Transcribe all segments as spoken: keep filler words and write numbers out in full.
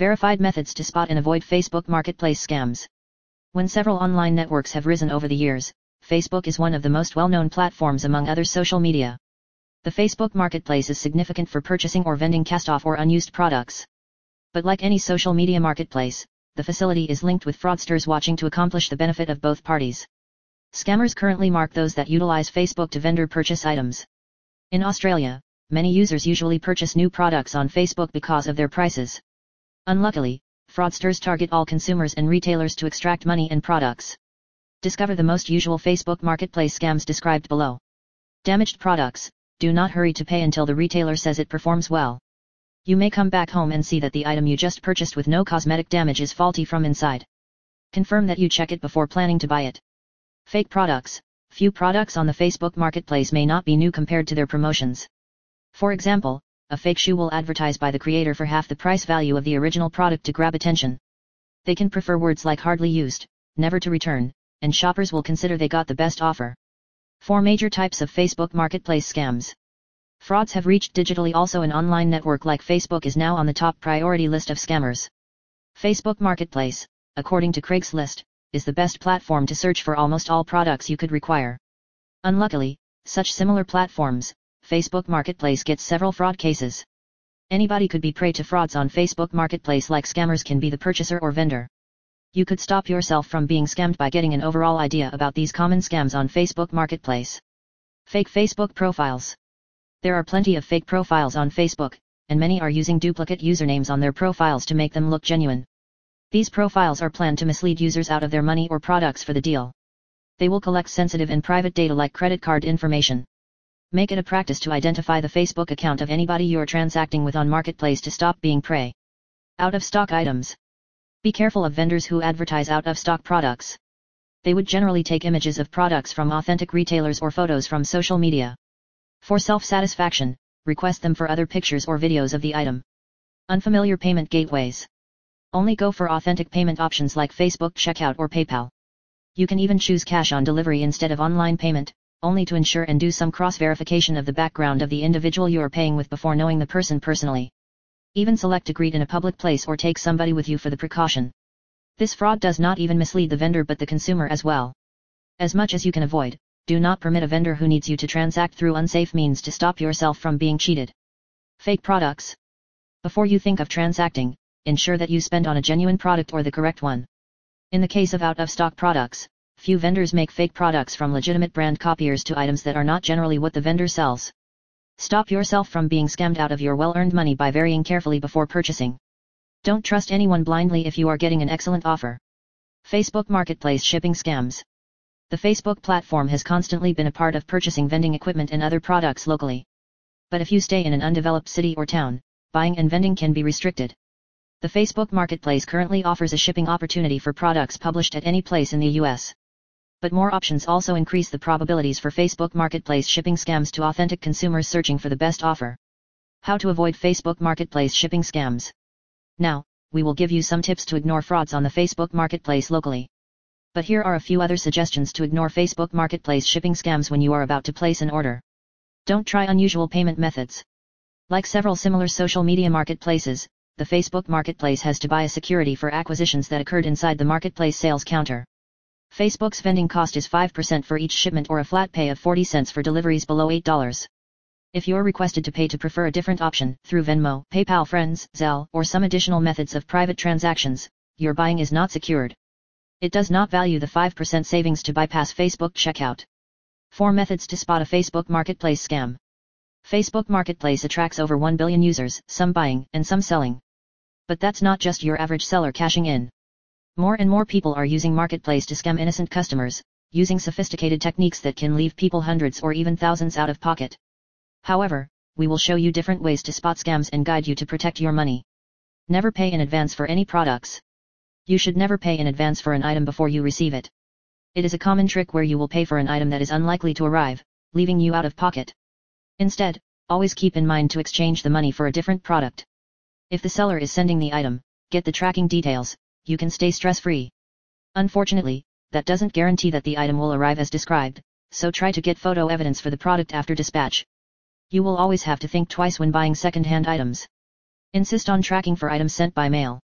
Verified methods to spot and avoid Facebook Marketplace scams. When several online networks have risen over the years, Facebook is one of the most well-known platforms among other social media. The Facebook Marketplace is significant for purchasing or vending cast-off or unused products. But like any social media marketplace, the facility is linked with fraudsters watching to accomplish the benefit of both parties. Scammers currently mark those that utilize Facebook to vendor purchase items. In Australia, many users usually purchase new products on Facebook because of their prices. Unluckily, fraudsters target all consumers and retailers to extract money and products. Discover the most usual Facebook Marketplace scams described below. Damaged products. Do not hurry to pay until the retailer says it performs well. You may come back home and see that the item you just purchased with no cosmetic damage is faulty from inside. Confirm that you check it before planning to buy it. Fake products. Few products on the Facebook Marketplace may not be new compared to their promotions. For example, a fake shoe will advertise by the creator for half the price value of the original product to grab attention. They can prefer words like hardly used, never to return, and shoppers will consider they got the best offer. Four major types of Facebook Marketplace scams. Frauds have reached digitally. Also, an online network like Facebook is now on the top priority list of scammers. Facebook Marketplace, according to Craigslist, is the best platform to search for almost all products you could require. Unluckily, such similar platforms, Facebook Marketplace gets several fraud cases. Anybody could be prey to frauds on Facebook Marketplace, like scammers can be the purchaser or vendor. You could stop yourself from being scammed by getting an overall idea about these common scams on Facebook Marketplace. Fake Facebook profiles. There are plenty of fake profiles on Facebook, and many are using duplicate usernames on their profiles to make them look genuine. These profiles are planned to mislead users out of their money or products for the deal. They will collect sensitive and private data like credit card information. Make it a practice to identify the Facebook account of anybody you're transacting with on Marketplace to stop being prey. Out-of-stock items. Be careful of vendors who advertise out-of-stock products. They would generally take images of products from authentic retailers or photos from social media. For self-satisfaction, request them for other pictures or videos of the item. Unfamiliar payment gateways. Only go for authentic payment options like Facebook Checkout or PayPal. You can even choose cash on delivery instead of online payment, only to ensure and do some cross-verification of the background of the individual you are paying with before knowing the person personally. Even select to greet in a public place or take somebody with you for the precaution. This fraud does not even mislead the vendor but the consumer as well. As much as you can avoid, do not permit a vendor who needs you to transact through unsafe means to stop yourself from being cheated. Fake products. Before you think of transacting, ensure that you spend on a genuine product or the correct one. In the case of out-of-stock products, few vendors make fake products from legitimate brand copiers to items that are not generally what the vendor sells. Stop yourself from being scammed out of your well-earned money by varying carefully before purchasing. Don't trust anyone blindly if you are getting an excellent offer. Facebook Marketplace shipping scams. The Facebook platform has constantly been a part of purchasing vending equipment and other products locally. But if you stay in an undeveloped city or town, buying and vending can be restricted. The Facebook Marketplace currently offers a shipping opportunity for products published at any place in the U S But more options also increase the probabilities for Facebook Marketplace shipping scams to authentic consumers searching for the best offer. How to avoid Facebook Marketplace shipping scams. Now, we will give you some tips to ignore frauds on the Facebook Marketplace locally. But here are a few other suggestions to ignore Facebook Marketplace shipping scams when you are about to place an order. Don't try unusual payment methods. Like several similar social media marketplaces, the Facebook Marketplace has to buy a security for acquisitions that occurred inside the marketplace sales counter. Facebook's vending cost is five percent for each shipment or a flat pay of forty cents for deliveries below eight dollars. If you're requested to pay to prefer a different option through Venmo, PayPal, Friends, Zelle, or some additional methods of private transactions, your buying is not secured. It does not value the five percent savings to bypass Facebook checkout. four Methods to spot a Facebook Marketplace scam. Facebook Marketplace attracts over one billion users, some buying and some selling. But that's not just your average seller cashing in. More and more people are using Marketplace to scam innocent customers, using sophisticated techniques that can leave people hundreds or even thousands out of pocket. However, we will show you different ways to spot scams and guide you to protect your money. Never pay in advance for any products. You should never pay in advance for an item before you receive it. It is a common trick where you will pay for an item that is unlikely to arrive, leaving you out of pocket. Instead, always keep in mind to exchange the money for a different product. If the seller is sending the item, get the tracking details. You can stay stress-free. Unfortunately, that doesn't guarantee that the item will arrive as described, so try to get photo evidence for the product after dispatch. You will always have to think twice when buying second-hand items. Insist on tracking for items sent by mail.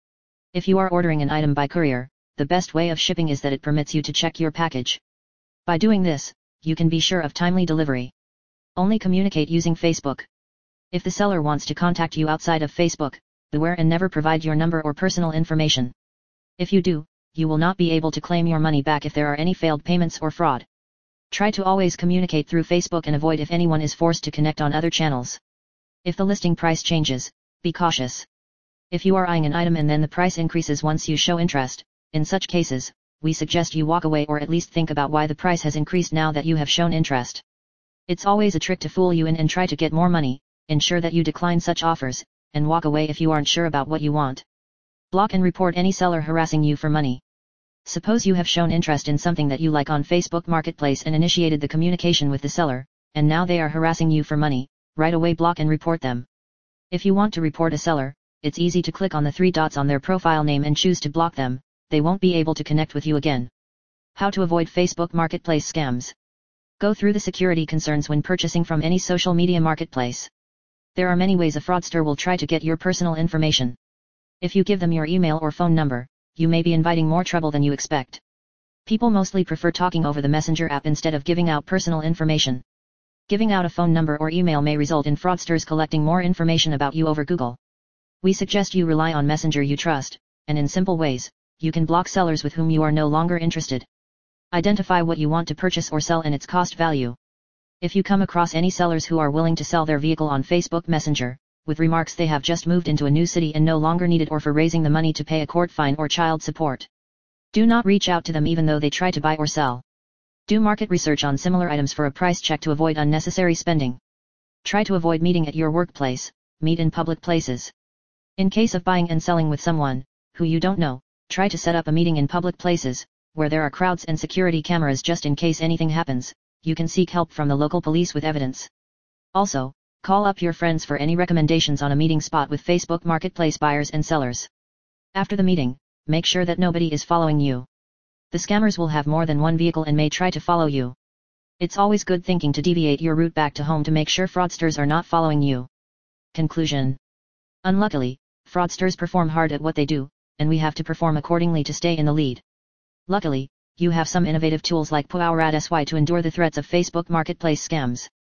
If you are ordering an item by courier, the best way of shipping is that it permits you to check your package. By doing this, you can be sure of timely delivery. Only communicate using Facebook. If the seller wants to contact you outside of Facebook, beware and never provide your number or personal information. If you do, you will not be able to claim your money back if there are any failed payments or fraud. Try to always communicate through Facebook and avoid if anyone is forced to connect on other channels. If the listing price changes, be cautious. If you are eyeing an item and then the price increases once you show interest, in such cases, we suggest you walk away or at least think about why the price has increased now that you have shown interest. It's always a trick to fool you in and try to get more money. Ensure that you decline such offers, and walk away if you aren't sure about what you want. Block and report any seller harassing you for money. Suppose you have shown interest in something that you like on Facebook Marketplace and initiated the communication with the seller, and now they are harassing you for money. Right away block and report them. If you want to report a seller, it's easy to click on the three dots on their profile name and choose to block them. They won't be able to connect with you again. How to avoid Facebook Marketplace scams. Go through the security concerns when purchasing from any social media marketplace. There are many ways a fraudster will try to get your personal information. If you give them your email or phone number, you may be inviting more trouble than you expect. People mostly prefer talking over the Messenger app instead of giving out personal information. Giving out a phone number or email may result in fraudsters collecting more information about you over Google. We suggest you rely on Messenger you trust, and in simple ways, you can block sellers with whom you are no longer interested. Identify what you want to purchase or sell and its cost value. If you come across any sellers who are willing to sell their vehicle on Facebook Messenger, with remarks they have just moved into a new city and no longer need it or for raising the money to pay a court fine or child support, do not reach out to them even though they try to buy or sell. Do market research on similar items for a price check to avoid unnecessary spending. Try to avoid meeting at your workplace, meet in public places. In case of buying and selling with someone who you don't know, try to set up a meeting in public places, where there are crowds and security cameras just in case anything happens. You can seek help from the local police with evidence. Also, call up your friends for any recommendations on a meeting spot with Facebook Marketplace buyers and sellers. After the meeting, make sure that nobody is following you. The scammers will have more than one vehicle and may try to follow you. It's always good thinking to deviate your route back to home to make sure fraudsters are not following you. Conclusion. Unluckily, fraudsters perform hard at what they do, and we have to perform accordingly to stay in the lead. Luckily, you have some innovative tools like PowerAdSy to endure the threats of Facebook Marketplace scams.